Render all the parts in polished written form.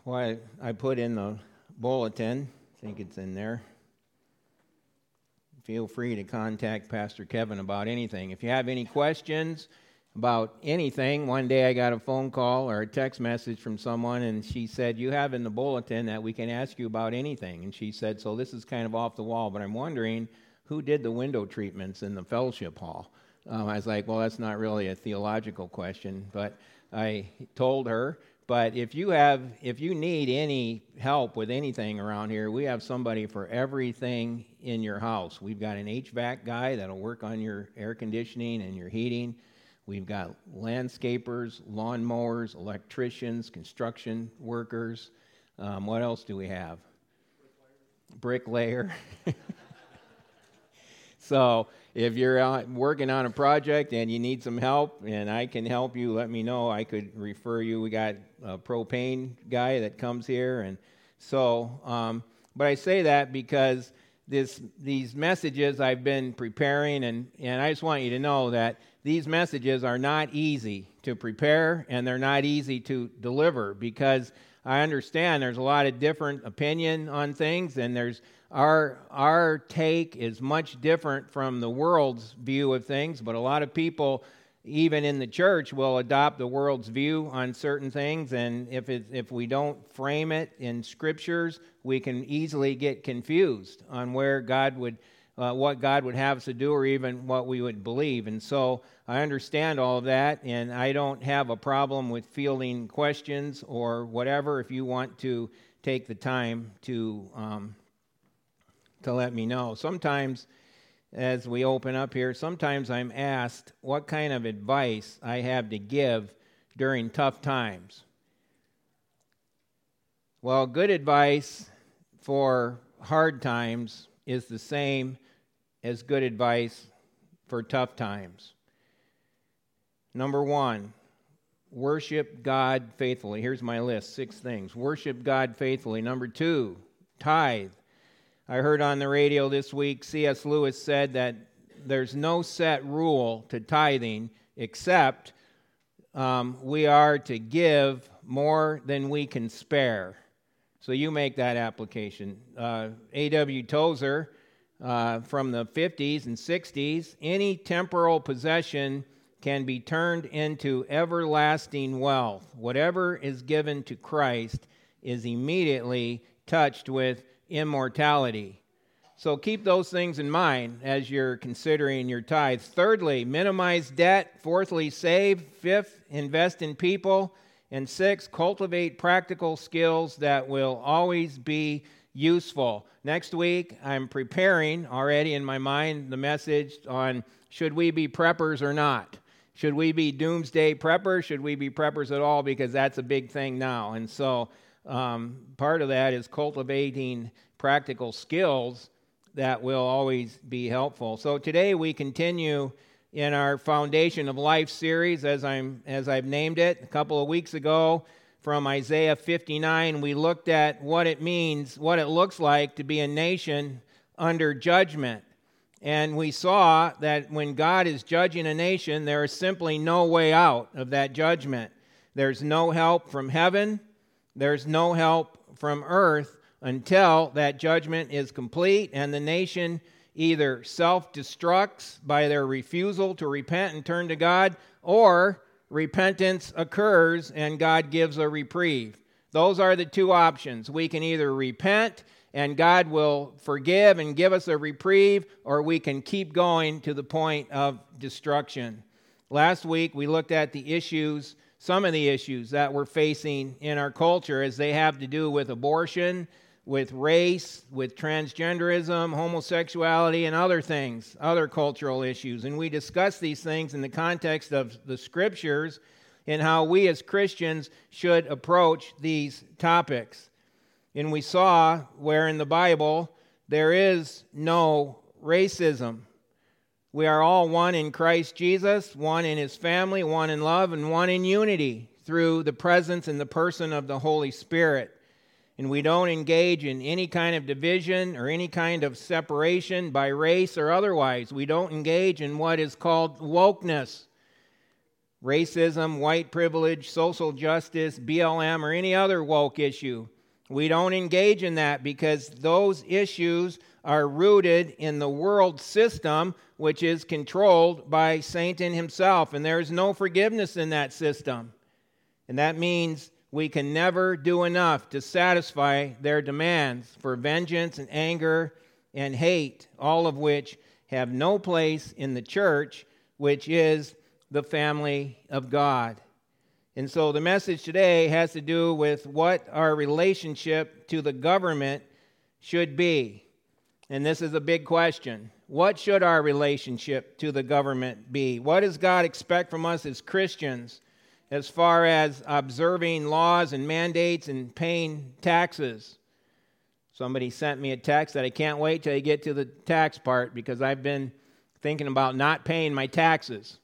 Well, I put in the bulletin, I think it's in there. Feel free to contact Pastor Kevin about anything. If you have any questions about anything, one day I got a phone call or a text message from someone, and she said, you have in the bulletin that we can ask you about anything. And she said, so this is kind of off the wall, but I'm wondering who did the window treatments in the fellowship hall? I was like, well, that's not really a theological question, but I told her. But if you need any help with anything around here, we have somebody for everything in your house. We've got an HVAC guy that'll work on your air conditioning and your heating. We've got landscapers, lawnmowers, electricians, construction workers. What else do we have? Bricklayer. So if you're working on a project and you need some help and I can help you, let me know. I could refer you. We got a propane guy that comes here. And so, but I say that because these messages I've been preparing, and I just want you to know that these messages are not easy to prepare and they're not easy to deliver, because I understand there's a lot of different opinion on things, and there's our take is much different from the world's view of things, but a lot of people, even in the church, will adopt the world's view on certain things, and if we don't frame it in scriptures, we can easily get confused on where God would, what God would have us to do, or even what we would believe. And so I understand all of that, and I don't have a problem with fielding questions or whatever if you want to take the time to let me know. Sometimes, as we open up here, sometimes I'm asked what kind of advice I have to give during tough times. Well, good advice for hard times is the same as good advice for tough times. Number one, worship God faithfully. Here's my list, 6 things. Worship God faithfully. Number 2, tithe. I heard on the radio this week, C.S. Lewis said that there's no set rule to tithing except we are to give more than we can spare. So you make that application. A.W. Tozer, from the 50s and 60s, any temporal possession can be turned into everlasting wealth. Whatever is given to Christ is immediately touched with immortality. So keep those things in mind as you're considering your tithes. Thirdly, minimize debt. Fourthly, save. Fifth, invest in people. And 6, cultivate practical skills that will always be useful. Next week, I'm preparing already in my mind the message on should we be preppers or not. Should we be doomsday preppers? Should we be preppers at all? Because that's a big thing now. And so part of that is cultivating practical skills that will always be helpful. So today we continue in our Foundation of Life series, as I've named it. A couple of weeks ago, from Isaiah 59, we looked at what it means, what it looks like to be a nation under judgment. And we saw that when God is judging a nation, there is simply no way out of that judgment. There's no help from heaven. There's no help from earth until that judgment is complete and the nation either self-destructs by their refusal to repent and turn to God, or repentance occurs and God gives a reprieve. Those are the 2 options. We can either repent and God will forgive and give us a reprieve, or we can keep going to the point of destruction. Last week we looked at the issues, some of the issues that we're facing in our culture as they have to do with abortion, with race, with transgenderism, homosexuality, and other things, other cultural issues. And we discussed these things in the context of the Scriptures and how we as Christians should approach these topics. And we saw where in the Bible there is no racism. We are all one in Christ Jesus, one in His family, one in love, and one in unity through the presence and the person of the Holy Spirit. And we don't engage in any kind of division or any kind of separation by race or otherwise. We don't engage in what is called wokeness. racism, white privilege, social justice, BLM, or any other woke issue. We don't engage in that because those issues are rooted in the world system, which is controlled by Satan himself, and there is no forgiveness in that system. And that means we can never do enough to satisfy their demands for vengeance and anger and hate, all of which have no place in the church, which is the family of God. And so the message today has to do with what our relationship to the government should be. And this is a big question. What should our relationship to the government be? What does God expect from us as Christians as far as observing laws and mandates and paying taxes? Somebody sent me a text that I can't wait till I get to the tax part because I've been thinking about not paying my taxes.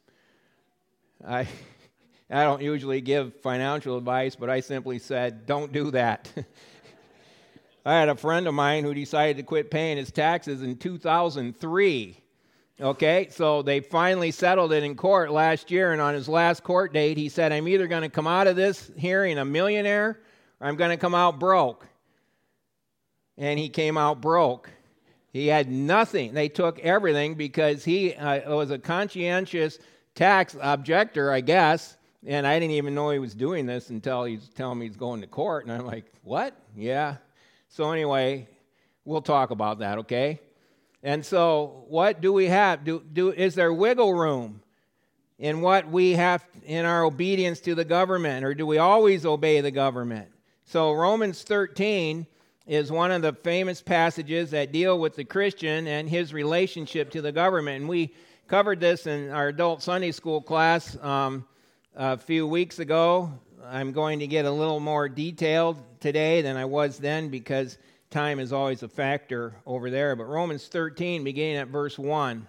I don't usually give financial advice, but I simply said, don't do that. I had a friend of mine who decided to quit paying his taxes in 2003. Okay, so they finally settled it in court last year, and on his last court date, he said, I'm either going to come out of this hearing a millionaire or I'm going to come out broke. And he came out broke. He had nothing. They took everything because he was a conscientious tax objector, I guess, and I didn't even know he was doing this until he's telling me he's going to court, and I'm like, what? Yeah. So anyway, we'll talk about that, okay? And so what do we have? Is there wiggle room in what we have in our obedience to the government, or do we always obey the government? So Romans 13 is one of the famous passages that deal with the Christian and his relationship to the government. And we covered this in our adult Sunday school class a few weeks ago. I'm going to get a little more detailed today than I was then because time is always a factor over there. But Romans 13, beginning at verse 1.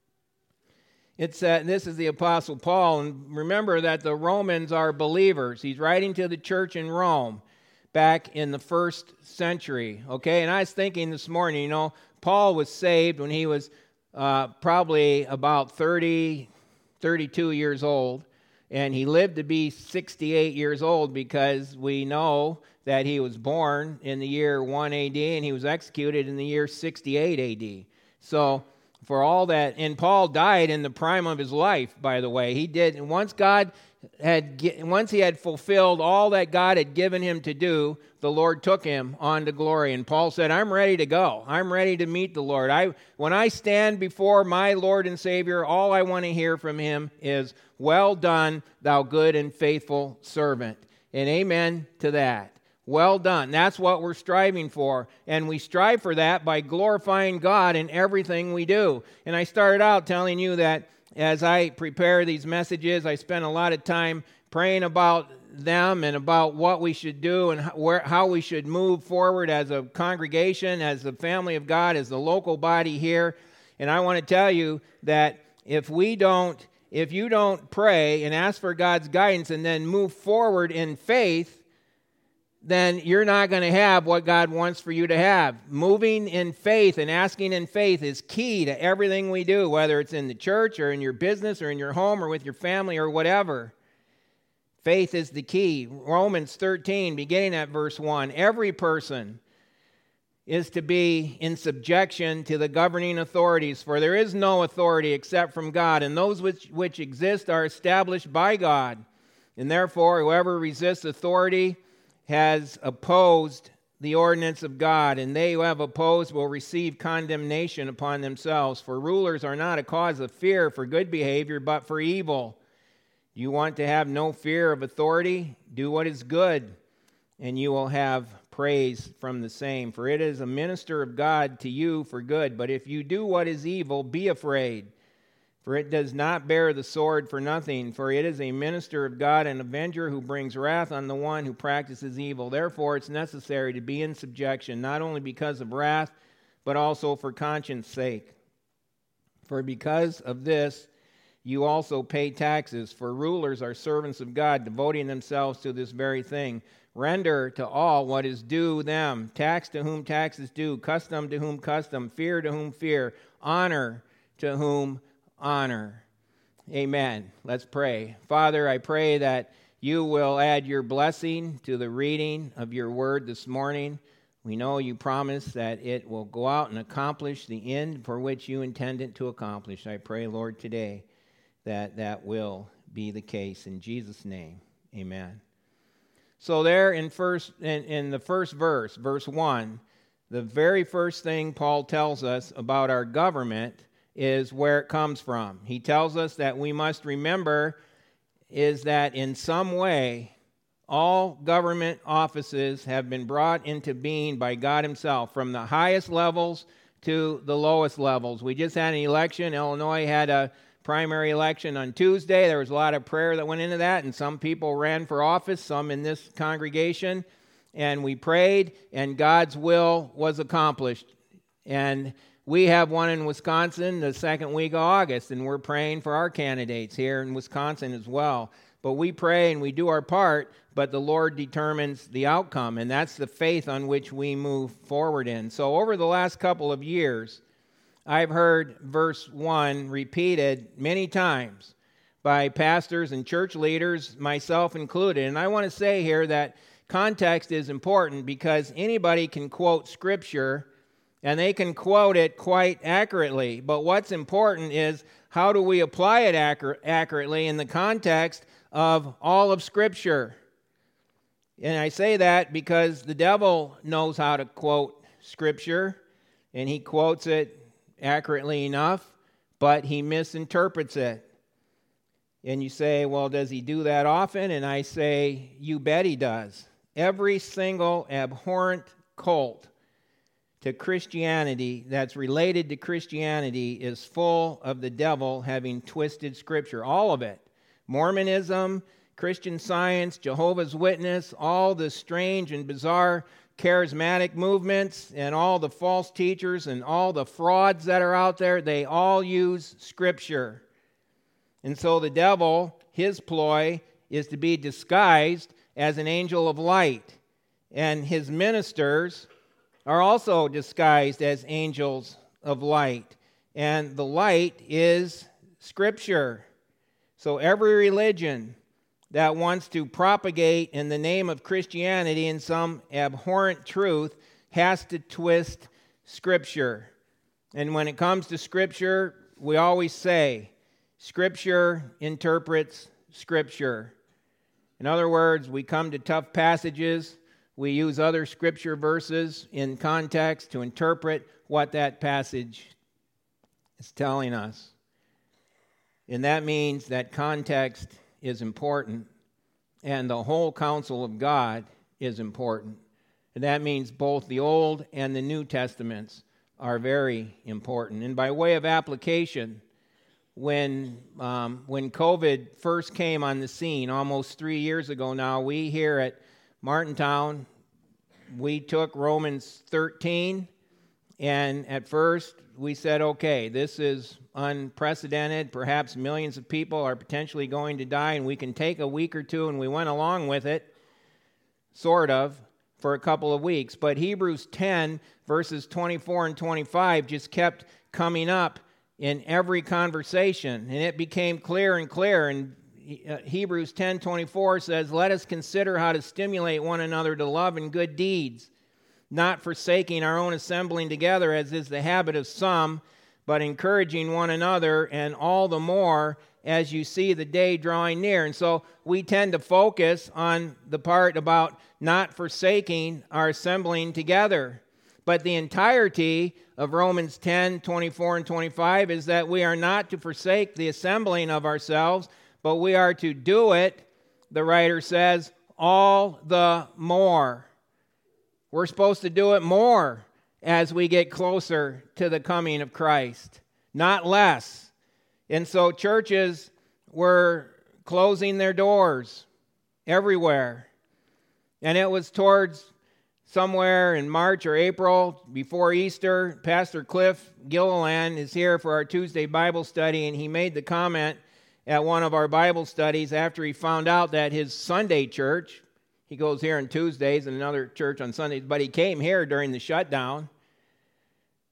This is the Apostle Paul, and remember that the Romans are believers. He's writing to the church in Rome back in the first century, okay? And I was thinking this morning, Paul was saved when he was probably about 32 years old, and he lived to be 68 years old because we know that he was born in the year 1 AD and he was executed in the year 68 AD. So for all that, and Paul died in the prime of his life, by the way. He did, and once he had fulfilled all that God had given him to do, the Lord took him on to glory. And Paul said, I'm ready to go. I'm ready to meet the Lord. When I stand before my Lord and Savior, all I want to hear from him is, well done, thou good and faithful servant. And amen to that. Well done. That's what we're striving for. And we strive for that by glorifying God in everything we do. And I started out telling you that as I prepare these messages, I spend a lot of time praying about them and about what we should do and how we should move forward as a congregation, as the family of God, as the local body here. And I want to tell you that if you don't pray and ask for God's guidance and then move forward in faith, then you're not going to have what God wants for you to have. Moving in faith and asking in faith is key to everything we do, whether it's in the church or in your business or in your home or with your family or whatever. Faith is the key. Romans 13, beginning at verse 1, every person is to be in subjection to the governing authorities, for there is no authority except from God, and those which exist are established by God. And therefore, whoever resists authority has opposed the ordinance of God, and they who have opposed will receive condemnation upon themselves. For rulers are not a cause of fear for good behavior, but for evil. Do you want to have no fear of authority? Do what is good, and you will have praise from the same. For it is a minister of God to you for good. But if you do what is evil, be afraid. For it does not bear the sword for nothing, for it is a minister of God, an avenger who brings wrath on the one who practices evil. Therefore, it's necessary to be in subjection, not only because of wrath, but also for conscience sake. For because of this, you also pay taxes, for rulers are servants of God, devoting themselves to this very thing. Render to all what is due them, tax to whom tax is due, custom to whom custom, fear to whom fear, honor to whom honor. Amen. Let's pray. Father, I pray that you will add your blessing to the reading of your word this morning. We know you promise that it will go out and accomplish the end for which you intend it to accomplish. I pray, Lord, today that that will be the case. In Jesus' name, amen. So there in the first verse, verse 1, the very first thing Paul tells us about our government is where it comes from. He tells us that we must remember is that in some way, all government offices have been brought into being by God himself, from the highest levels to the lowest levels. We just had an election. Illinois had a primary election on Tuesday. There was a lot of prayer that went into that, and some people ran for office, some in this congregation, and we prayed, and God's will was accomplished. And we have one in Wisconsin the second week of August, and we're praying for our candidates here in Wisconsin as well. But we pray and we do our part, but the Lord determines the outcome, and that's the faith on which we move forward in. So over the last couple of years, I've heard verse 1 repeated many times by pastors and church leaders, myself included. And I want to say here that context is important because anybody can quote Scripture, and they can quote it quite accurately. But what's important is how do we apply it accurately in the context of all of Scripture? And I say that because the devil knows how to quote Scripture, and he quotes it accurately enough, but he misinterprets it. And you say, well, does he do that often? And I say, you bet he does. Every single abhorrent cult to Christianity that's related to Christianity is full of the devil having twisted Scripture. All of it. Mormonism, Christian Science, Jehovah's Witness, all the strange and bizarre charismatic movements and all the false teachers and all the frauds that are out there, they all use Scripture. And so the devil, his ploy is to be disguised as an angel of light. And his ministers are also disguised as angels of light. And the light is Scripture. So every religion that wants to propagate in the name of Christianity in some abhorrent truth has to twist Scripture. And when it comes to Scripture, we always say, Scripture interprets Scripture. In other words, we come to tough passages, we use other Scripture verses in context to interpret what that passage is telling us. And that means that context is important, and the whole counsel of God is important. And that means both the Old and the New Testaments are very important. And by way of application, when COVID first came on the scene almost 3 years ago now, we here at Martintown, we took Romans 13, and at first we said, okay, this is unprecedented. Perhaps millions of people are potentially going to die, and we can take a week or two, and we went along with it, sort of, for a couple of weeks. But Hebrews 10, verses 24 and 25 just kept coming up in every conversation, and it became clearer and clearer. And Hebrews 10:24 says, let us consider how to stimulate one another to love and good deeds, not forsaking our own assembling together, as is the habit of some, but encouraging one another, and all the more as you see the day drawing near. And so we tend to focus on the part about not forsaking our assembling together. But the entirety of Romans 10:24 and 25 is that we are not to forsake the assembling of ourselves, but we are to do it, the writer says, all the more. We're supposed to do it more as we get closer to the coming of Christ, not less. And so churches were closing their doors everywhere. And it was towards somewhere in March or April before Easter. Pastor Cliff Gilliland is here for our Tuesday Bible study, and he made the comment at one of our Bible studies after he found out that his Sunday church, he goes here on Tuesdays and another church on Sundays, but he came here during the shutdown.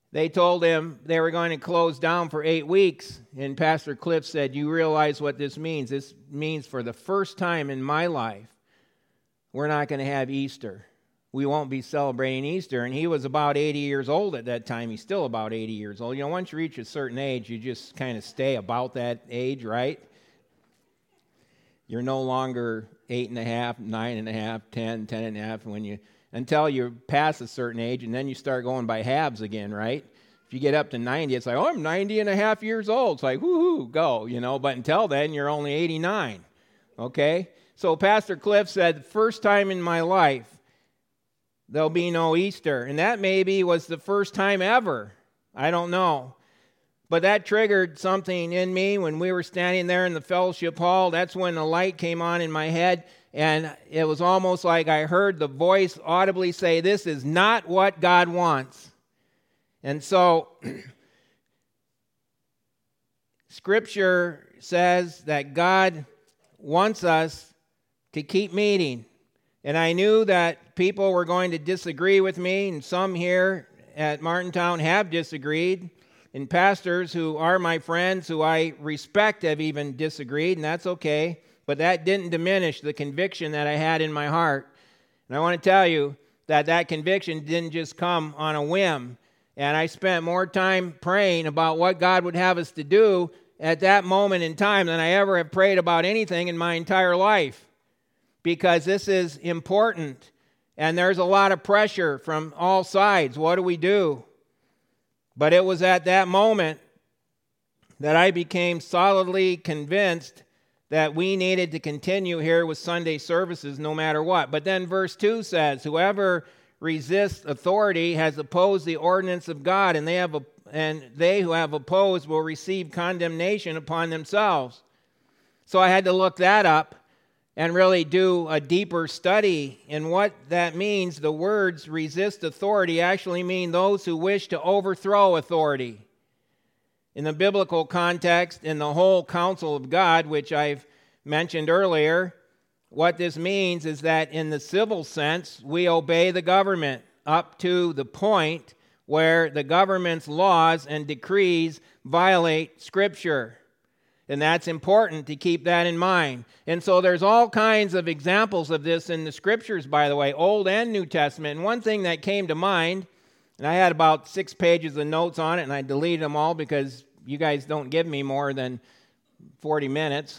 They told him they were going to close down for 8 weeks, and Pastor Cliff said, "You realize what this means? This means for the first time in my life, we're not going to have Easter. We won't be celebrating Easter." And he was about 80 years old at that time. He's still about 80 years old. Once you reach a certain age, you just kind of stay about that age, right? You're no longer 8.5, 9.5, 10, 10.5 until you pass a certain age, and then you start going by halves again, right? If you get up to 90, it's like, I'm 90.5 years old. It's like, woohoo, go, But until then, you're only 89, okay? So Pastor Cliff said, first time in my life, there'll be no Easter. And that maybe was the first time ever. I don't know. But that triggered something in me when we were standing there in the fellowship hall. That's when the light came on in my head. And it was almost like I heard the voice audibly say, this is not what God wants. And so, Scripture says that God wants us to keep meeting. And I knew that people were going to disagree with me, and some here at Martintown have disagreed. And pastors who are my friends, who I respect, have even disagreed, and that's okay. But that didn't diminish the conviction that I had in my heart. And I want to tell you that conviction didn't just come on a whim. And I spent more time praying about what God would have us to do at that moment in time than I ever have prayed about anything in my entire life. Because this is important. And there's a lot of pressure from all sides. What do we do? But it was at that moment that I became solidly convinced that we needed to continue here with Sunday services no matter what. But then verse 2 says, whoever resists authority has opposed the ordinance of God, and they who have opposed will receive condemnation upon themselves. So I had to look that up and really do a deeper study in what that means. The words resist authority actually mean those who wish to overthrow authority. In the biblical context, in the whole counsel of God, which I've mentioned earlier, what this means is that in the civil sense, we obey the government up to the point where the government's laws and decrees violate Scripture. And that's important to keep that in mind. And so there's all kinds of examples of this in the Scriptures, by the way, Old and New Testament. And one thing that came to mind, and I had about 6 pages of notes on it, and I deleted them all because you guys don't give me more than 40 minutes.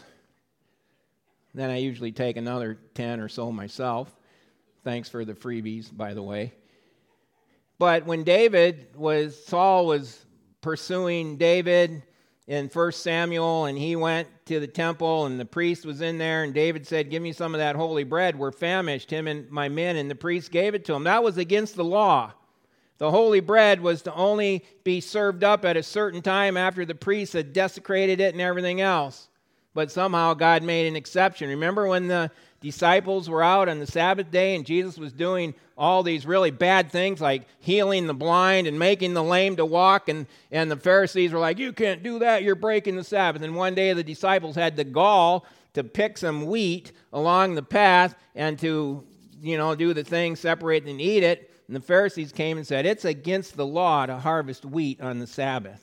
Then I usually take another 10 or so myself. Thanks for the freebies, by the way. But when Saul was pursuing David in 1 Samuel, and he went to the temple, and the priest was in there, and David said, give me some of that holy bread. We're famished, him and my men, and the priest gave it to him. That was against the law. The holy bread was to only be served up at a certain time after the priest had desecrated it and everything else. But somehow God made an exception. Remember when the disciples were out on the Sabbath day and Jesus was doing all these really bad things like healing the blind and making the lame to walk, and the Pharisees were like, you can't do that, you're breaking the Sabbath. And one day the disciples had the gall to pick some wheat along the path and to, do the thing, separate and eat it. And the Pharisees came and said, it's against the law to harvest wheat on the Sabbath.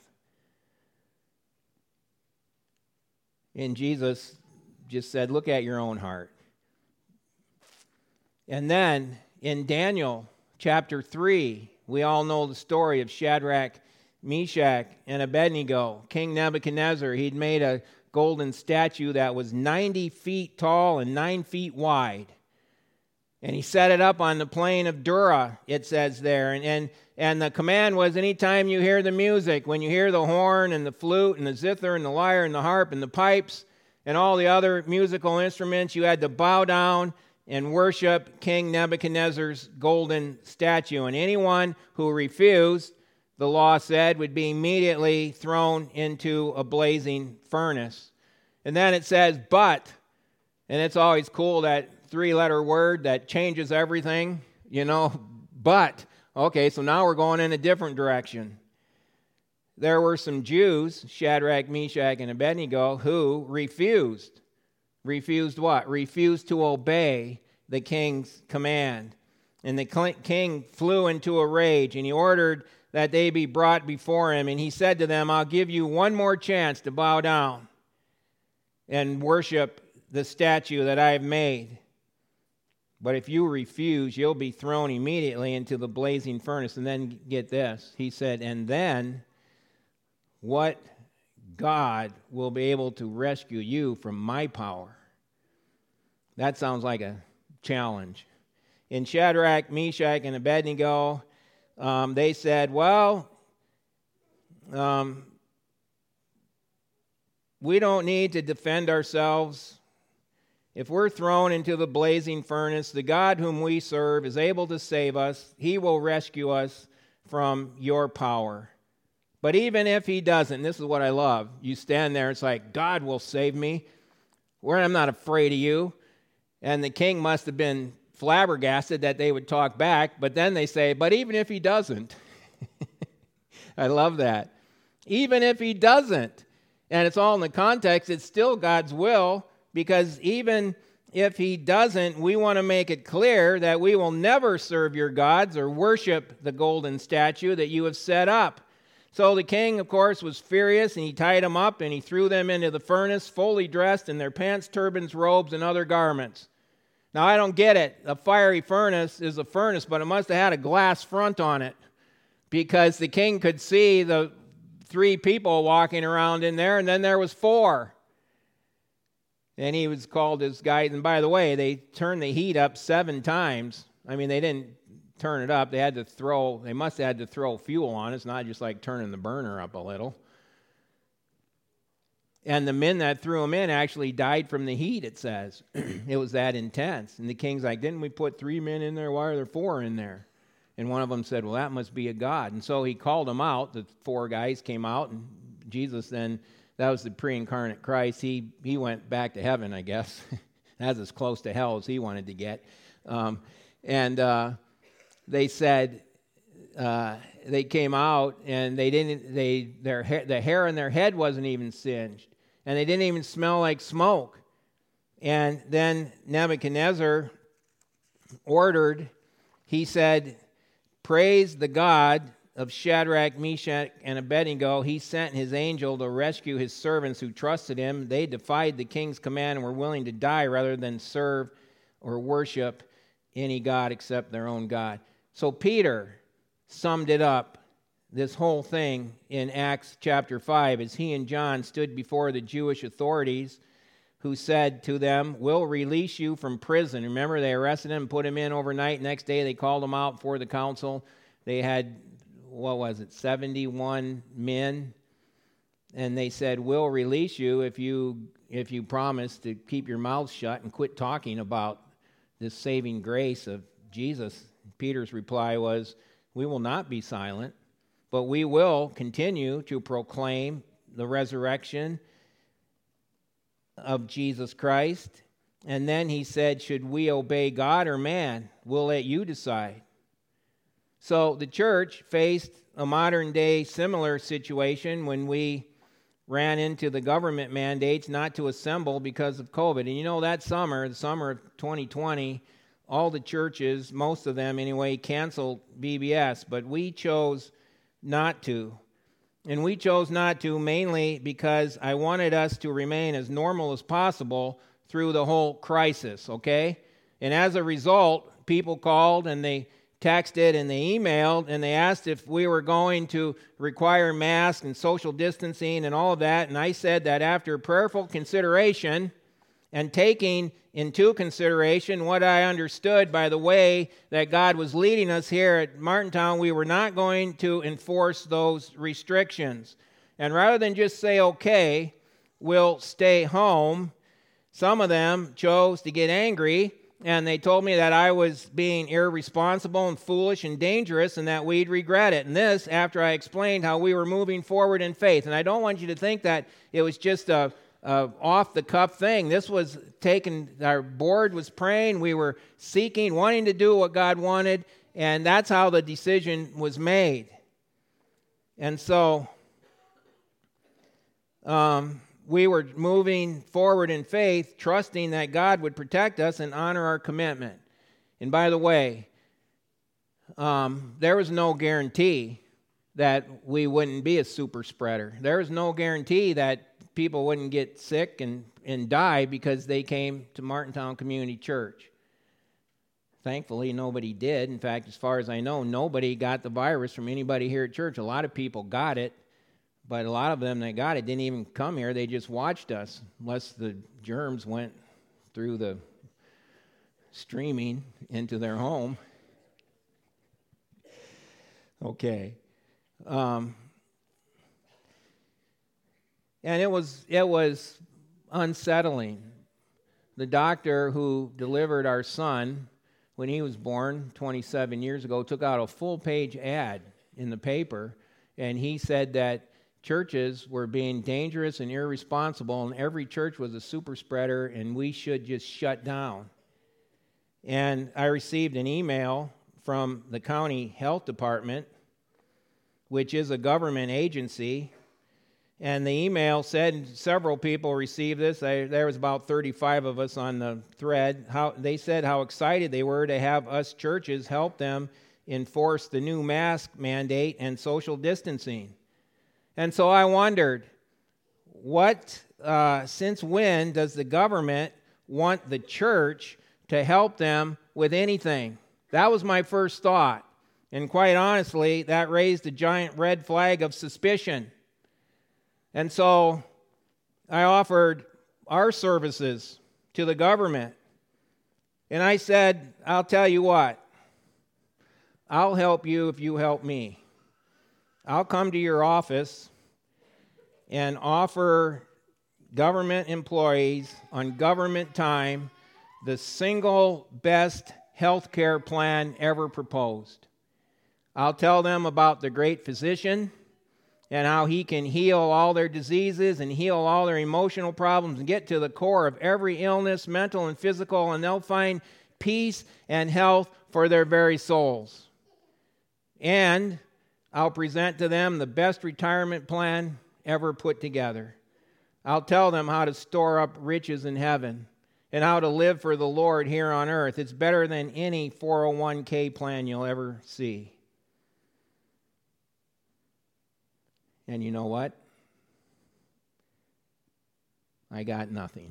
And Jesus just said, look at your own heart. And then in Daniel chapter 3, we all know the story of Shadrach, Meshach, and Abednego. King Nebuchadnezzar, he'd made a golden statue that was 90 feet tall and 9 feet wide. And he set it up on the plain of Dura, it says there. And the command was, anytime you hear the music, when you hear the horn and the flute and the zither and the lyre and the harp and the pipes and all the other musical instruments, you had to bow down and worship King Nebuchadnezzar's golden statue. And anyone who refused, the law said, would be immediately thrown into a blazing furnace. And then it says, but, and it's always cool, that 3-letter word that changes everything, but. Okay, so now we're going in a different direction. There were some Jews, Shadrach, Meshach, and Abednego, who refused. Refused what? Refused to obey the king's command. And the king flew into a rage, and he ordered that they be brought before him. And he said to them, I'll give you one more chance to bow down and worship the statue that I have made. But if you refuse, you'll be thrown immediately into the blazing furnace. And then get this. He said, and then what God will be able to rescue you from my power? That sounds like a challenge. In Shadrach, Meshach, and Abednego, they said, well, we don't need to defend ourselves. If we're thrown into the blazing furnace, the God whom we serve is able to save us. He will rescue us from your power. But even if he doesn't, this is what I love. You stand there, it's like, God will save me. I'm not afraid of you. And the king must have been flabbergasted that they would talk back. But then they say, but even if he doesn't. I love that. Even if he doesn't. And it's all in the context. It's still God's will. Because even if he doesn't, we want to make it clear that we will never serve your gods or worship the golden statue that you have set up. So the king, of course, was furious, and he tied them up, and he threw them into the furnace, fully dressed in their pants, turbans, robes, and other garments. Now, I don't get it. A fiery furnace is a furnace, but it must have had a glass front on it, because the king could see the 3 people walking around in there, and then there was 4. And he was called his guide. And by the way, they turned the heat up 7 times. I mean, they didn't turn it up. They must have had to throw fuel on it. It's not just like turning the burner up a little. And the men that threw them in actually died from the heat, it says. It was that intense. And the king's like, didn't we put 3 men in there? Why are there 4 in there? And one of them said, well, that must be a god. And so he called them out. The 4 guys came out, and Jesus then, that was the pre-incarnate Christ. He went back to heaven, I guess. That's as close to hell as he wanted to get. They said, they came out, and the hair on their head wasn't even singed. And they didn't even smell like smoke. And then Nebuchadnezzar ordered, he said, praise the God of Shadrach, Meshach, and Abednego. He sent his angel to rescue his servants who trusted him. They defied the king's command and were willing to die rather than serve or worship any god except their own God. So Peter summed it up, this whole thing, in Acts chapter 5, as he and John stood before the Jewish authorities, who said to them, we'll release you from prison. Remember, they arrested him and put him in overnight. Next day, they called him out before the council. They had, 71 men. And they said, we'll release you if you promise to keep your mouth shut and quit talking about this saving grace of Jesus. Peter's reply was, we will not be silent, but we will continue to proclaim the resurrection of Jesus Christ. And then he said, should we obey God or man? We'll let you decide. So the church faced a modern day similar situation when we ran into the government mandates not to assemble because of COVID. And you know, that summer, the summer of 2020, all the churches, most of them anyway, canceled VBS, but we chose not to. And we chose not to mainly because I wanted us to remain as normal as possible through the whole crisis, okay? And as a result, people called and they texted and they emailed and they asked if we were going to require masks and social distancing and all of that. And I said that after prayerful consideration and taking into consideration what I understood by the way that God was leading us here at Martintown, we were not going to enforce those restrictions. And rather than just say, okay, we'll stay home, some of them chose to get angry, and they told me that I was being irresponsible and foolish and dangerous and that we'd regret it. And this after I explained how we were moving forward in faith. And I don't want you to think that it was just a off-the-cuff thing. This was taken, our board was praying, we were seeking, wanting to do what God wanted, and that's how the decision was made. And so we were moving forward in faith, trusting that God would protect us and honor our commitment. And by the way, there was no guarantee that we wouldn't be a super spreader. There was no guarantee that people wouldn't get sick and die because they came to Martintown Community Church. Thankfully, nobody did. In fact, as far as I know, nobody got the virus from anybody here at church. A lot of people got it, but a lot of them that got it didn't even come here. They just watched us, unless the germs went through the streaming into their home. Okay. And it was unsettling. The doctor who delivered our son when he was born 27 years ago took out a full-page ad in the paper, and he said that churches were being dangerous and irresponsible, and every church was a super spreader, and we should just shut down. And I received an email from the county health department, which is a government agency, and the email said several people received this. There was about 35 of us on the thread. They said how excited they were to have us churches help them enforce the new mask mandate and social distancing. And so I wondered, since when does the government want the church to help them with anything? That was my first thought. And quite honestly, that raised a giant red flag of suspicion. And so I offered our services to the government. And I said, I'll tell you what, I'll help you if you help me. I'll come to your office and offer government employees on government time the single best health care plan ever proposed. I'll tell them about the great physician and how he can heal all their diseases and heal all their emotional problems and get to the core of every illness, mental and physical, and they'll find peace and health for their very souls. And I'll present to them the best retirement plan ever put together. I'll tell them how to store up riches in heaven and how to live for the Lord here on earth. It's better than any 401k plan you'll ever see. And you know what? I got nothing.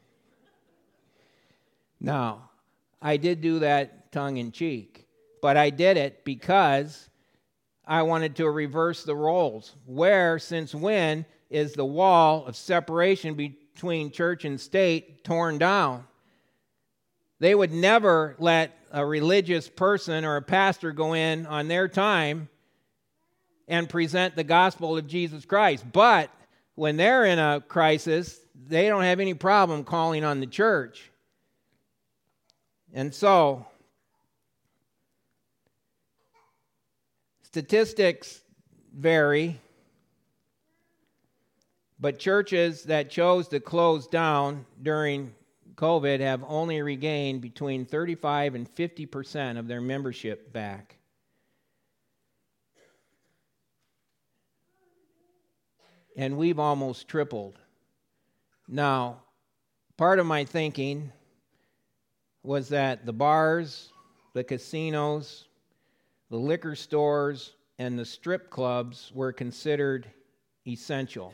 Now, I did do that tongue in cheek, but I did it because I wanted to reverse the roles. Since when is the wall of separation between church and state torn down? They would never let a religious person or a pastor go in on their time and present the gospel of Jesus Christ. But when they're in a crisis, they don't have any problem calling on the church. And so, statistics vary, but churches that chose to close down during COVID have only regained between 35 and 50% of their membership back. And we've almost tripled. Now, part of my thinking was that the bars, the casinos, the liquor stores, and the strip clubs were considered essential.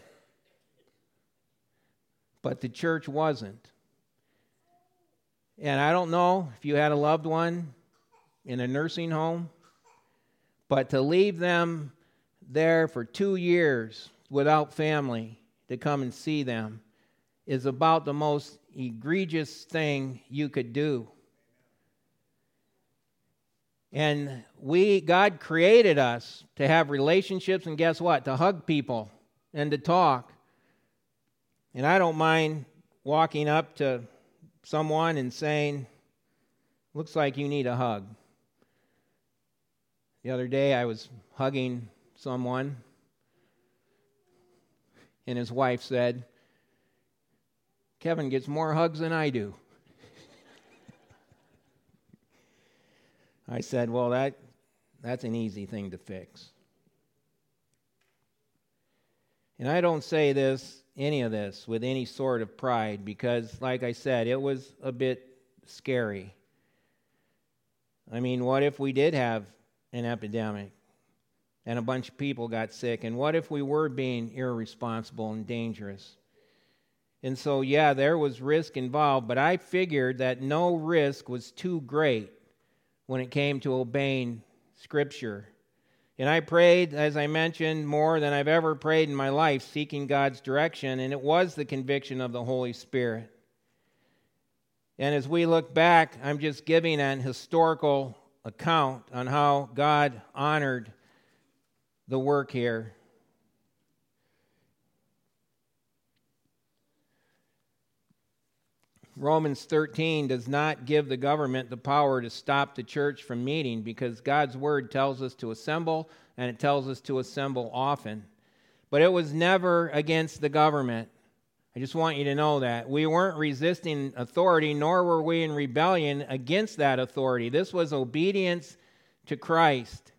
But the church wasn't. And I don't know if you had a loved one in a nursing home, but to leave them there for 2 years without family to come and see them is about the most egregious thing you could do. And God created us to have relationships, and guess what? To hug people and to talk. And I don't mind walking up to someone and saying, looks like you need a hug. The other day I was hugging someone, and his wife said, Kevin gets more hugs than I do. I said, well, that's an easy thing to fix. And I don't say any of this with any sort of pride because, like I said, it was a bit scary. I mean, what if we did have an epidemic and a bunch of people got sick? And what if we were being irresponsible and dangerous? And so, yeah, there was risk involved, but I figured that no risk was too great when it came to obeying Scripture. And I prayed, as I mentioned, more than I've ever prayed in my life, seeking God's direction, and it was the conviction of the Holy Spirit. And as we look back, I'm just giving an historical account on how God honored the work here. Romans 13 does not give the government the power to stop the church from meeting, because God's word tells us to assemble, and it tells us to assemble often. But it was never against the government. I just want you to know that. We weren't resisting authority, nor were we in rebellion against that authority. This was obedience to Christ.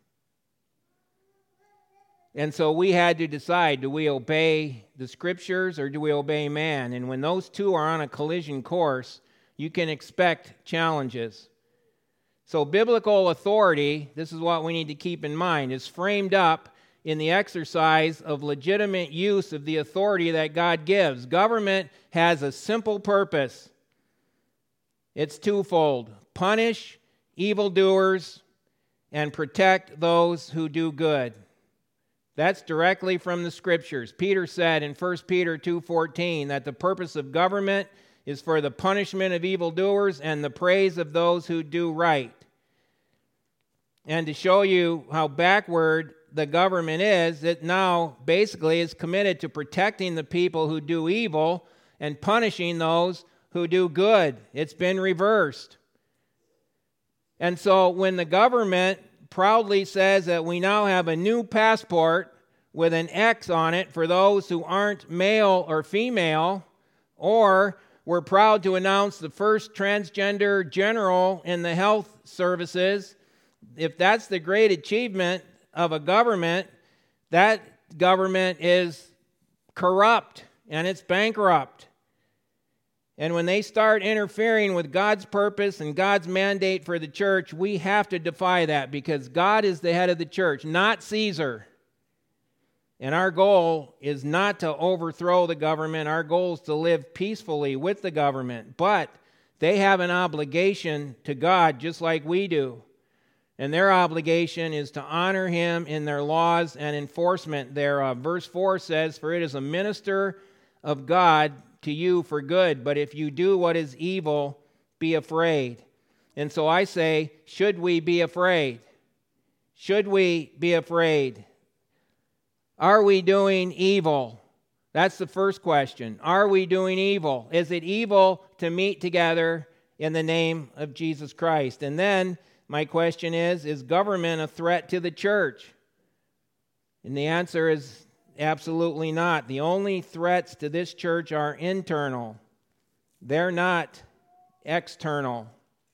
And so we had to decide, do we obey the Scriptures or do we obey man? And when those two are on a collision course, you can expect challenges. So biblical authority, this is what we need to keep in mind, is framed up in the exercise of legitimate use of the authority that God gives. Government has a simple purpose. It's twofold: punish evildoers and protect those who do good. That's directly from the Scriptures. Peter said in 1 Peter 2:14 that the purpose of government is for the punishment of evildoers and the praise of those who do right. And to show you how backward the government is, it now basically is committed to protecting the people who do evil and punishing those who do good. It's been reversed. And so when the government proudly says that we now have a new passport with an X on it for those who aren't male or female, or we're proud to announce the first transgender general in the health services, if that's the great achievement of a government, that government is corrupt and it's bankrupt. And when they start interfering with God's purpose and God's mandate for the church, we have to defy that, because God is the head of the church, not Caesar. And our goal is not to overthrow the government. Our goal is to live peacefully with the government. But they have an obligation to God just like we do. And their obligation is to honor Him in their laws and enforcement thereof. Verse 4 says, "For it is a minister of God to you for good, but if you do what is evil, be afraid." And so I say, should we be afraid? Should we be afraid? Are we doing evil? That's the first question. Are we doing evil? Is it evil to meet together in the name of Jesus Christ? And then my question is government a threat to the church? And the answer is absolutely not. The only threats to this church are internal. They're not external.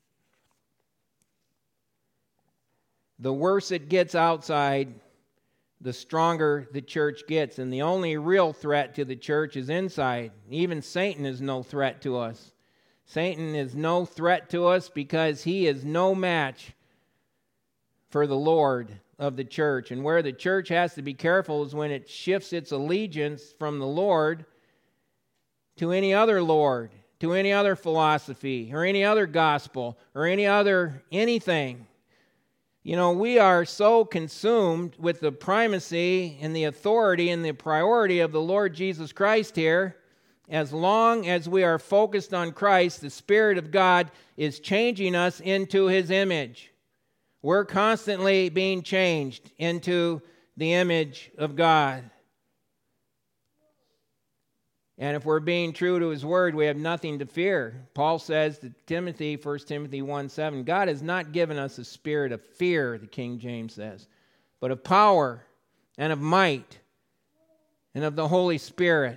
The worse it gets outside, the stronger the church gets. And the only real threat to the church is inside. Even Satan is no threat to us. Satan is no threat to us because he is no match for the Lord of the church. And where the church has to be careful is when it shifts its allegiance from the Lord to any other lord, to any other philosophy, or any other gospel, or any other anything. You know, we are so consumed with the primacy and the authority and the priority of the Lord Jesus Christ here. As long as we are focused on Christ, the Spirit of God is changing us into His image. We're constantly being changed into the image of God. And if we're being true to His Word, we have nothing to fear. Paul says to Timothy, 1 Timothy 1:7, God has not given us a spirit of fear, the King James says, but of power and of might and of the Holy Spirit.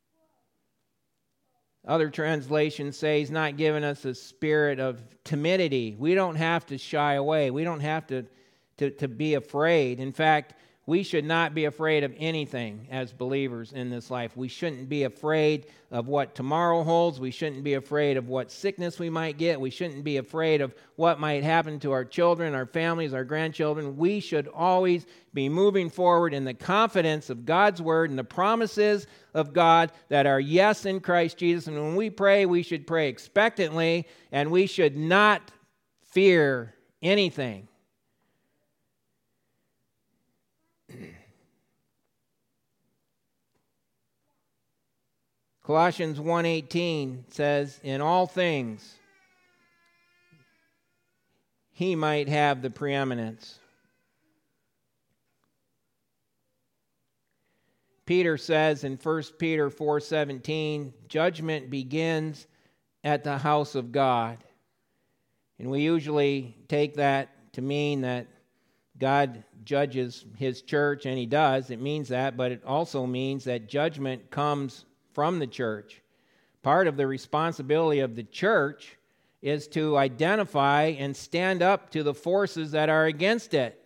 Other translations say He's not given us a spirit of timidity. We don't have to shy away. We don't have to be afraid. In fact, We should not be afraid of anything as believers in this life. We shouldn't be afraid of what tomorrow holds. We shouldn't be afraid of what sickness we might get. We shouldn't be afraid of what might happen to our children, our families, our grandchildren. We should always be moving forward in the confidence of God's Word and the promises of God that are yes in Christ Jesus. And when we pray, we should pray expectantly, and we should not fear anything. Colossians 1:18 says, "In all things he might have the preeminence." Peter says in 1 Peter 4:17, "Judgment begins at the house of God." And we usually take that to mean that God judges his church, and he does. It means that, but it also means that judgment comes from the church. Part of the responsibility of the church is to identify and stand up to the forces that are against it.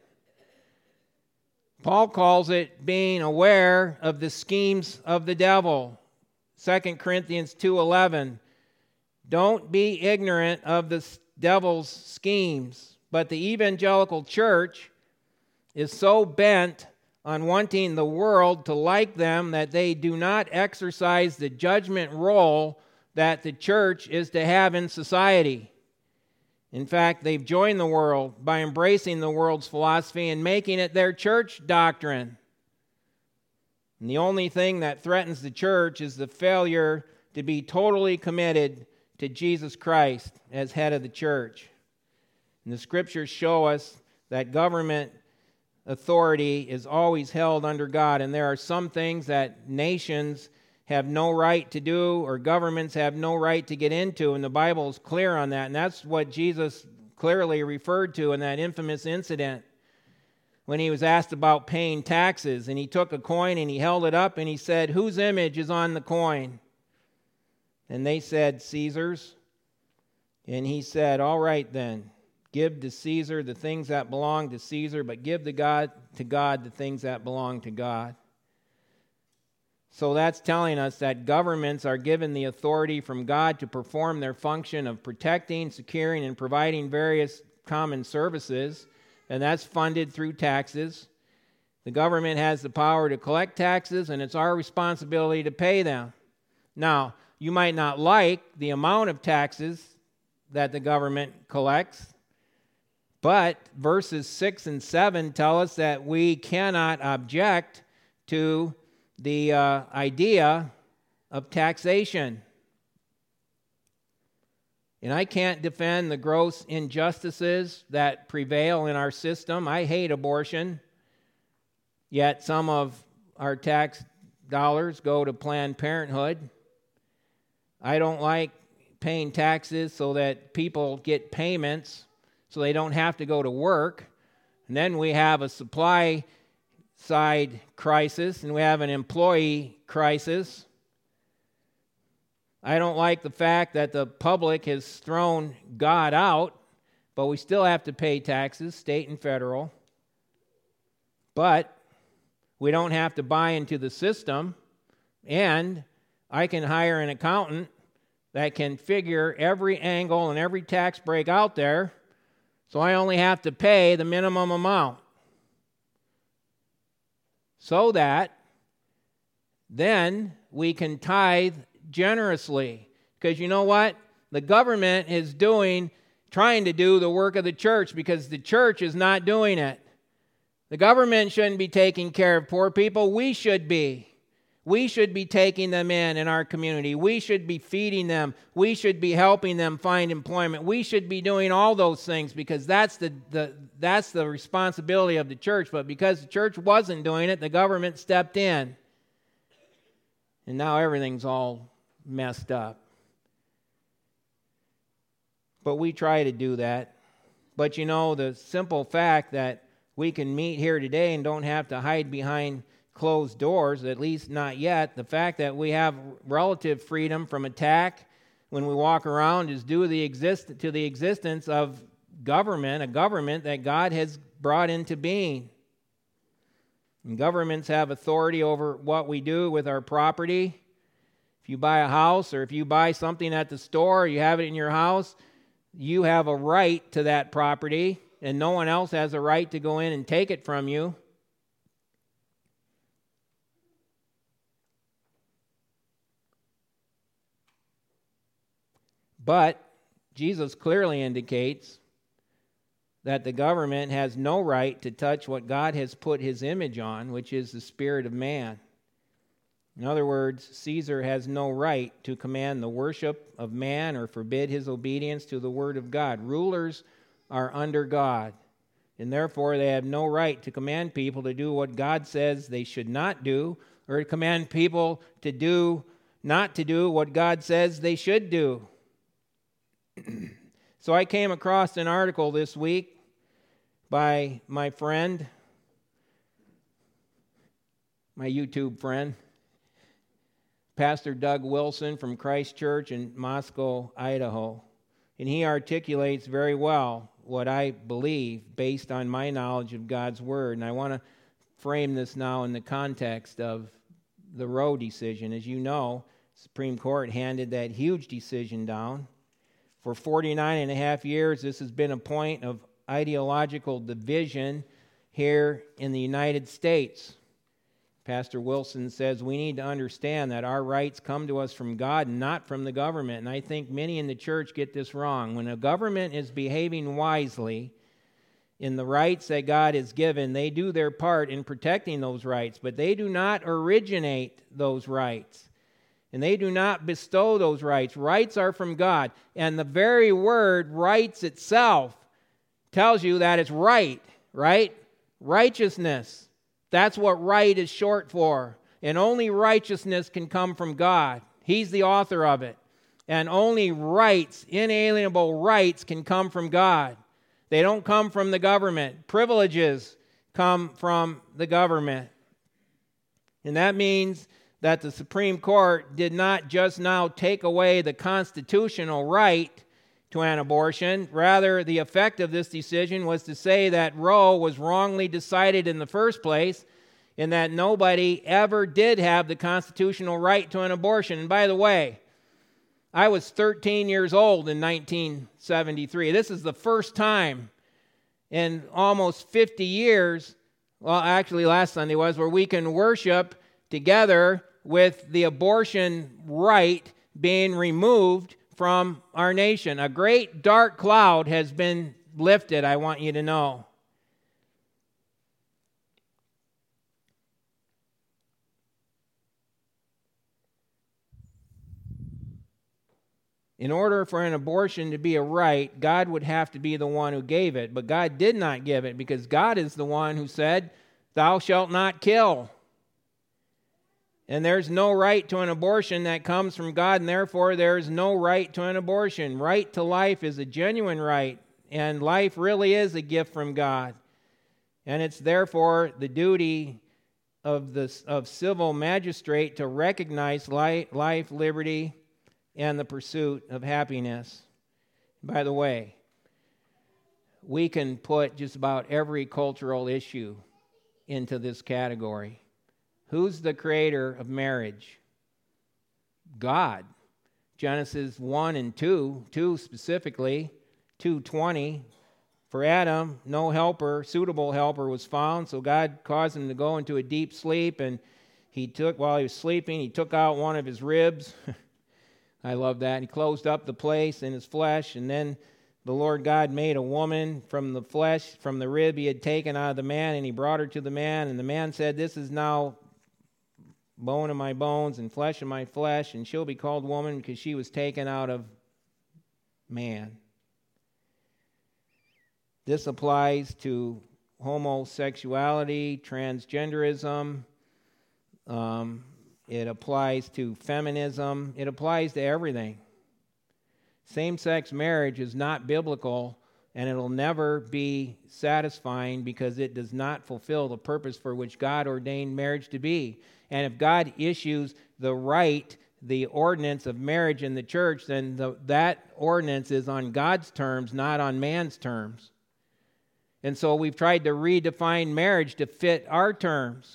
Paul calls it being aware of the schemes of the devil. 2 Corinthians 2:11, "Don't be ignorant of the devil's schemes." But the evangelical church is so bent on wanting the world to like them that they do not exercise the judgment role that the church is to have in society. In fact, they've joined the world by embracing the world's philosophy and making it their church doctrine. And the only thing that threatens the church is the failure to be totally committed to Jesus Christ as head of the church. And the scriptures show us that government authority is always held under God, and there are some things that nations have no right to do or governments have no right to get into, and the Bible is clear on that. And that's what Jesus clearly referred to in that infamous incident when he was asked about paying taxes, and he took a coin and he held it up and he said, "Whose image is on the coin?" And they said, "Caesar's." And he said, "All right then. Give to Caesar the things that belong to Caesar, but give to God the things that belong to God." So that's telling us that governments are given the authority from God to perform their function of protecting, securing, and providing various common services, and that's funded through taxes. The government has the power to collect taxes, and it's our responsibility to pay them. Now, you might not like the amount of taxes that the government collects, but verses 6 and 7 tell us that we cannot object to the idea of taxation. And I can't defend the gross injustices that prevail in our system. I hate abortion, yet some of our tax dollars go to Planned Parenthood. I don't like paying taxes so that people get payments so they don't have to go to work. And then we have a supply side crisis, and we have an employee crisis. I don't like the fact that the public has thrown God out, but we still have to pay taxes, state and federal. But we don't have to buy into the system, and I can hire an accountant that can figure every angle and every tax break out there, so I only have to pay the minimum amount. So that then we can tithe generously. Because you know what? The government is trying to do the work of the church because the church is not doing it. The government shouldn't be taking care of poor people. We should be. We should be taking them in our community. We should be feeding them. We should be helping them find employment. We should be doing all those things because that's the responsibility of the church. But because the church wasn't doing it, the government stepped in. And now everything's all messed up. But we try to do that. But you know, the simple fact that we can meet here today and don't have to hide behind closed doors, at least not yet. The fact that we have relative freedom from attack when we walk around is due to the existence of government, a government that God has brought into being. And governments have authority over what we do with our property. If you buy a house or if you buy something at the store, you have it in your house, you have a right to that property, and no one else has a right to go in and take it from you. But Jesus clearly indicates that the government has no right to touch what God has put his image on, which is the spirit of man. In other words, Caesar has no right to command the worship of man or forbid his obedience to the word of God. Rulers are under God, and therefore they have no right to command people to do what God says they should not do, or to command people to not to do what God says they should do. So I came across an article this week by my friend, my YouTube friend, Pastor Doug Wilson from Christ Church in Moscow, Idaho. And he articulates very well what I believe based on my knowledge of God's Word. And I want to frame this now in the context of the Roe decision. As you know, the Supreme Court handed that huge decision down. For 49 and a half years, this has been a point of ideological division here in the United States. Pastor Wilson says we need to understand that our rights come to us from God and not from the government. And I think many in the church get this wrong. When a government is behaving wisely in the rights that God has given, they do their part in protecting those rights, but they do not originate those rights. And they do not bestow those rights. Rights are from God. And the very word rights itself tells you that it's right? Righteousness. That's what right is short for. And only righteousness can come from God. He's the author of it. And only rights, inalienable rights, can come from God. They don't come from the government. Privileges come from the government. And that means that the Supreme Court did not just now take away the constitutional right to an abortion. Rather, the effect of this decision was to say that Roe was wrongly decided in the first place, and that nobody ever did have the constitutional right to an abortion. And by the way, I was 13 years old in 1973. This is the first time in almost 50 years, well, actually last Sunday was, where we can worship together with the abortion right being removed from our nation. A great dark cloud has been lifted, I want you to know. In order for an abortion to be a right, God would have to be the one who gave it. But God did not give it, because God is the one who said, "Thou shalt not kill." And there's no right to an abortion that comes from God, and therefore there is no right to an abortion. Right to life is a genuine right, and life really is a gift from God. And it's therefore the duty of civil magistrate to recognize life, liberty, and the pursuit of happiness. By the way, we can put just about every cultural issue into this category. Who's the creator of marriage? God. Genesis 1 and 2 specifically, 2:20. For Adam, no suitable helper was found, so God caused him to go into a deep sleep, and while he was sleeping, he took out one of his ribs. I love that. He closed up the place in his flesh, and then the Lord God made a woman from the flesh, from the rib he had taken out of the man, and he brought her to the man, and the man said, "This is now bone of my bones and flesh of my flesh, and she'll be called woman because she was taken out of man." This applies to homosexuality, transgenderism. It applies to feminism. It applies to everything. Same-sex marriage is not biblical, and it'll never be satisfying because it does not fulfill the purpose for which God ordained marriage to be. And if God issues the ordinance of marriage in the church, then that ordinance is on God's terms, not on man's terms. And so we've tried to redefine marriage to fit our terms.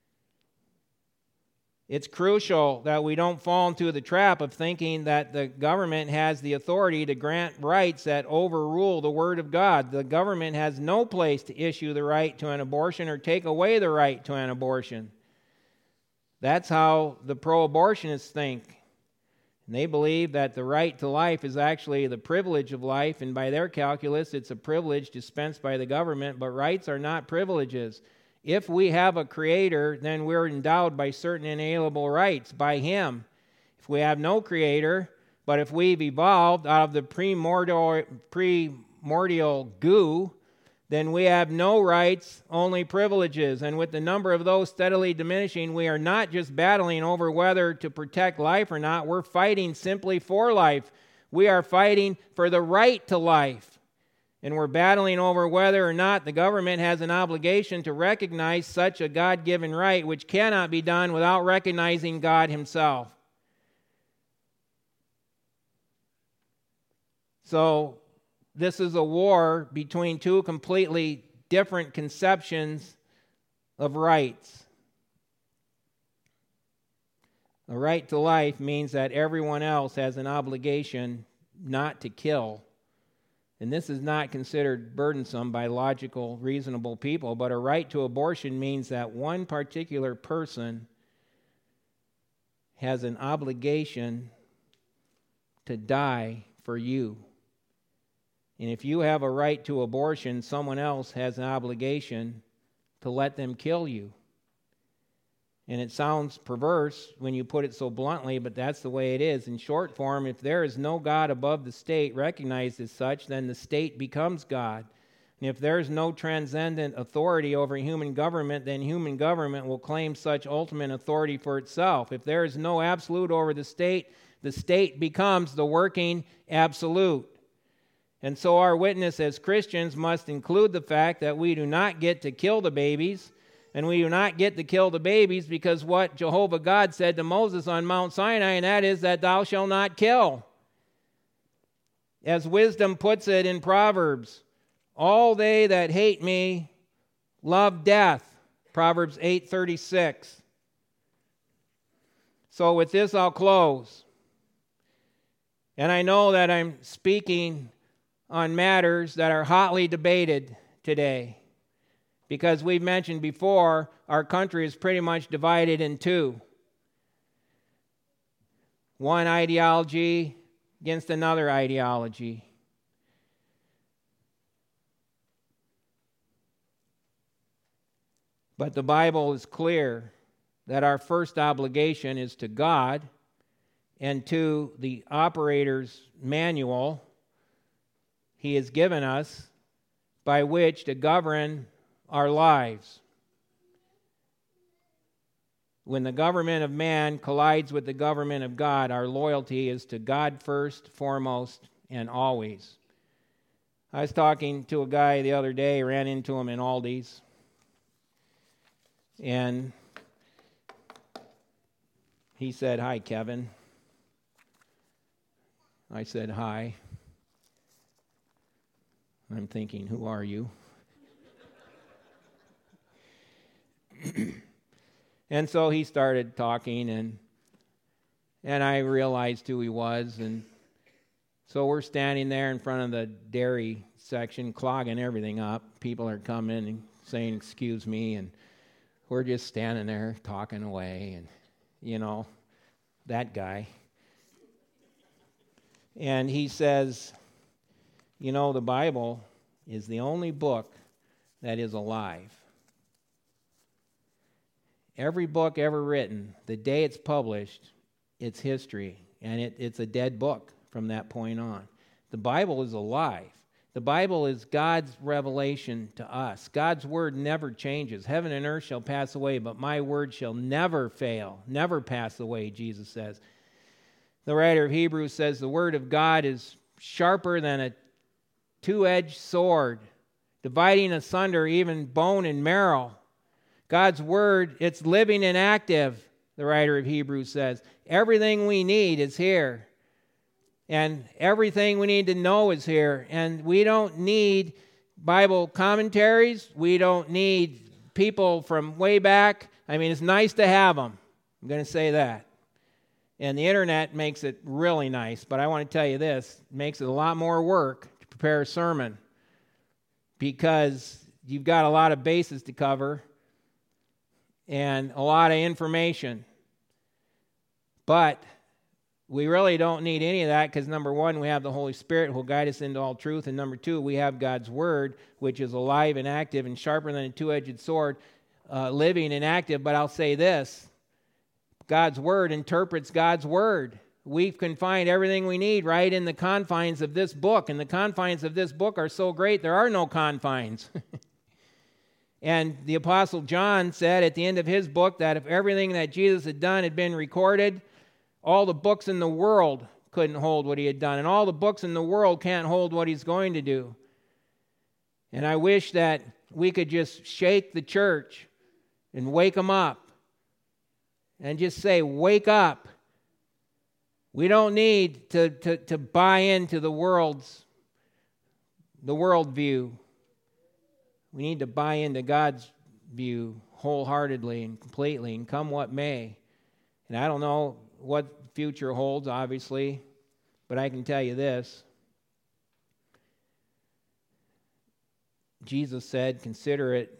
It's crucial that we don't fall into the trap of thinking that the government has the authority to grant rights that overrule the Word of God. The government has no place to issue the right to an abortion or take away the right to an abortion. That's how the pro-abortionists think. And they believe that the right to life is actually the privilege of life, and by their calculus, it's a privilege dispensed by the government, but rights are not privileges. If we have a creator, then we're endowed by certain inalienable rights by him. If we have no creator, but if we've evolved out of the primordial goo, then we have no rights, only privileges. And with the number of those steadily diminishing, we are not just battling over whether to protect life or not. We're fighting simply for life. We are fighting for the right to life. And we're battling over whether or not the government has an obligation to recognize such a God-given right, which cannot be done without recognizing God himself. So this is a war between two completely different conceptions of rights. A right to life means that everyone else has an obligation not to kill. And this is not considered burdensome by logical, reasonable people, but a right to abortion means that one particular person has an obligation to die for you. And if you have a right to abortion, someone else has an obligation to let them kill you. And it sounds perverse when you put it so bluntly, but that's the way it is. In short form, if there is no God above the state recognized as such, then the state becomes God. And if there is no transcendent authority over human government, then human government will claim such ultimate authority for itself. If there is no absolute over the state becomes the working absolute. And so our witness as Christians must include the fact that we do not get to kill the babies. And we do not get to kill the babies because what Jehovah God said to Moses on Mount Sinai, and that is that thou shalt not kill. As wisdom puts it in Proverbs, all they that hate me love death. Proverbs 8:36. So with this I'll close. And I know that I'm speaking on matters that are hotly debated today. Because we've mentioned before, our country is pretty much divided in two. One ideology against another ideology. But the Bible is clear that our first obligation is to God and to the operator's manual he has given us by which to govern our lives. When the government of man collides with the government of God, our loyalty is to God first, foremost, and always. I was talking to a guy the other day, ran into him in Aldi's, and he said, "Hi, Kevin." I said, "Hi." I'm thinking, who are you? And so he started talking, and I realized who he was. And so we're standing there in front of the dairy section, clogging everything up. People are coming and saying, "Excuse me," and we're just standing there talking away, and, you know, that guy. And he says, "You know, the Bible is the only book that is alive. Every book ever written, the day it's published, it's history, and it's a dead book from that point on. The Bible is alive. The Bible is God's revelation to us. God's word never changes. Heaven and earth shall pass away, but my word shall never fail, never pass away," Jesus says. The writer of Hebrews says the word of God is sharper than a two-edged sword, dividing asunder even bone and marrow. God's word, it's living and active, the writer of Hebrews says. Everything we need is here. And everything we need to know is here. And we don't need Bible commentaries. We don't need people from way back. I mean, it's nice to have them. I'm going to say that. And the internet makes it really nice. But I want to tell you this. It makes it a lot more work to prepare a sermon because you've got a lot of bases to cover and a lot of information. But we really don't need any of that because, number one, we have the Holy Spirit who will guide us into all truth. And number two, we have God's Word, which is alive and active and sharper than a two-edged sword, living and active. But I'll say this, God's Word interprets God's Word. We can find everything we need right in the confines of this book. And the confines of this book are so great, there are no confines. And the Apostle John said at the end of his book that if everything that Jesus had done had been recorded, all the books in the world couldn't hold what he had done. And all the books in the world can't hold what he's going to do. And I wish that we could just shake the church and wake them up. And just say, wake up. We don't need to buy into the worldview. We need to buy into God's view wholeheartedly and completely, and come what may. And I don't know what the future holds, obviously, but I can tell you this. Jesus said, consider it,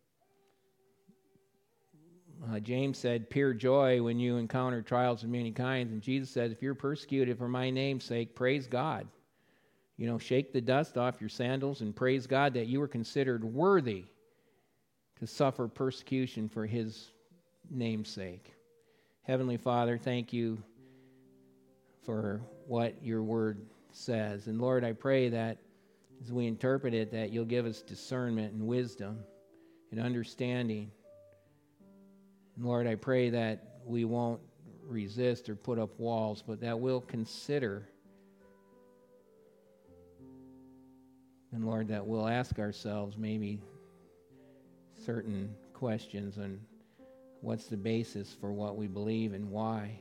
James said, pure joy when you encounter trials of many kinds. And Jesus said, if you're persecuted for my name's sake, praise God. You know, shake the dust off your sandals and praise God that you were considered worthy to suffer persecution for his name's sake. Heavenly Father, thank you for what your word says. And Lord, I pray that as we interpret it, that you'll give us discernment and wisdom and understanding. And Lord, I pray that we won't resist or put up walls, but that we'll consider. And Lord, that we'll ask ourselves maybe certain questions on what's the basis for what we believe and why.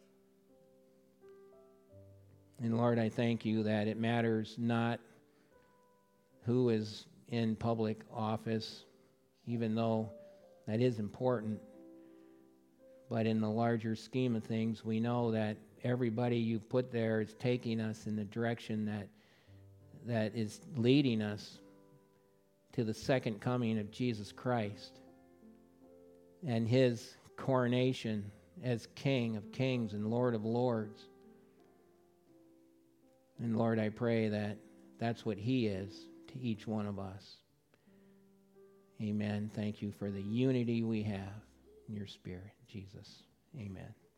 And Lord, I thank you that it matters not who is in public office, even though that is important. But in the larger scheme of things, we know that everybody you put there is taking us in the direction that is leading us to the second coming of Jesus Christ and his coronation as King of Kings and Lord of Lords. And Lord, I pray that that's what he is to each one of us. Amen. Thank you for the unity we have in your Spirit, Jesus. Amen.